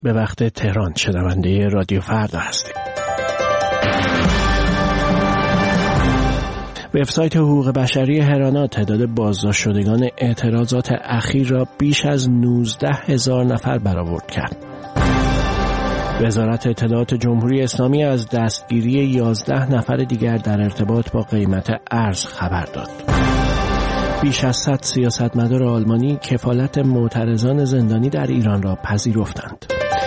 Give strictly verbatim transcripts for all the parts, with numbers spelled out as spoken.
به وقت تهران، شنونده رادیو فردا هستید. وبسایت حقوق بشری هرانا تعداد بازداشت شدگان اعتراضات اخیر را بیش از نوزده هزار نفر برآورد کرد. وزارت اطلاعات جمهوری اسلامی از دستگیری یازده نفر دیگر در ارتباط با قیمت ارز خبر داد. بیش از صد سیاستمدار آلمانی کفالت معترضان زندانی در ایران را پذیرفتند.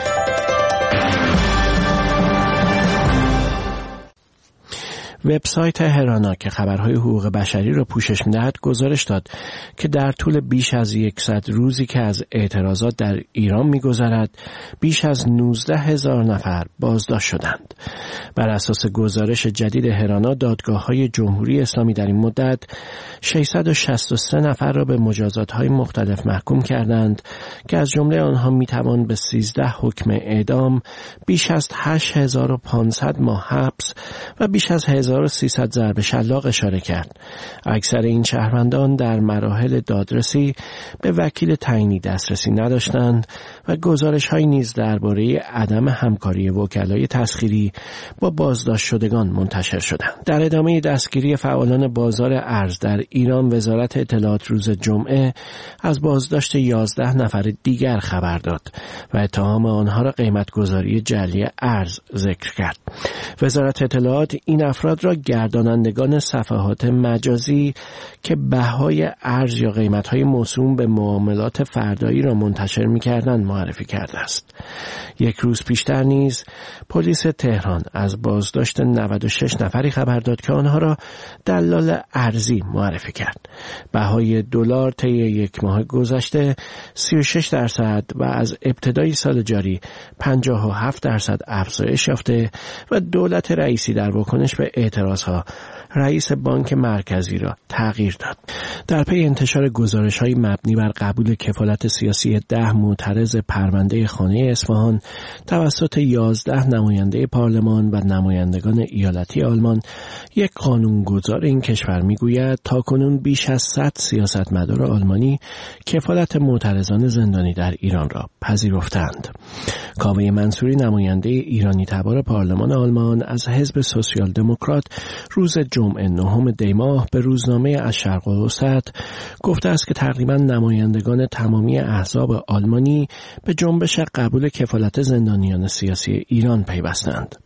وبسایت هرانا که خبرهای حقوق بشری را پوشش می‌دهد گزارش داد که در طول بیش از صد روزی که از اعتراضات در ایران می‌گذرد بیش از نوزده هزار نفر بازداشت شدند. بر اساس گزارش جدید هرانا، دادگاه‌های جمهوری اسلامی در این مدت ششصد و شصت و سه نفر را به مجازات‌های مختلف محکوم کردند که از جمله آنها می‌توان به سیزده حکم اعدام، بیش از هشت هزار و پانصد ماه حبس و بیش از هزار و سیصد ضرب شلاق اشاره کرد. اکثر این شهروندان در مراحل دادرسی به وکیل تعیینی دسترسی نداشتند و گزارش‌هایی نیز درباره عدم همکاری وکلای تسخیری با بازداشت شدگان منتشر شدند. در ادامه دستگیری فعالان بازار ارز در ایران، وزارت اطلاعات روز جمعه از بازداشت یازده نفر دیگر خبر داد و اتهام آنها را قیمت‌گذاری جعلی ارز ذکر کرد. وزارت اطلاعات این افراد را گردانندگان صفحات مجازی که بهای ارز یا قیمت‌های موسوم به معاملات فردایی را منتشر می‌کردند معرفی کرده است. یک روز پیشتر نیز پلیس تهران از بازداشت نود و شش نفری خبر داد که آنها را دلال ارزی معرفی کرد. بهای دلار طی یک ماه گذشته سی و شش درصد و از ابتدای سال جاری پنجاه و هفت درصد افزایش یافته و دولت رئیسی در واکنش به اعتراضها رئیس بانک مرکزی را تغییر داد. در پی انتشار گزارش‌های مبنی بر قبول کفالت سیاسی ده معترض پرونده خانه اصفهان توسط یازده نماینده پارلمان و نمایندگان ایالتی آلمان، یک قانونگذار این کشور میگوید تاکنون بیش از صد سیاستمدار آلمانی کفالت معترضان زندانی در ایران را پذیرفتند. کاوه منصوری، نماینده ایرانی تبار پارلمان آلمان از حزب سوسیال دموکرات، روز جمعه نهم دی ماه به روزنامه الشرق الاوسط گفته است که تقریبا نمایندگان تمامی احزاب آلمانی به جنبش قبول کفالت زندانیان سیاسی ایران پیوستند.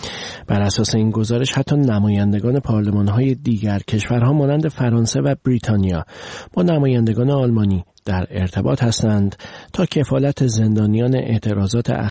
بر اساس این گزارش حتی نمایندگان پارلمان‌های دیگر کشورها مانند فرانسه و بریتانیا با نمایندگان آلمانی در ارتباط هستند تا کفالت زندانیان اعتراضات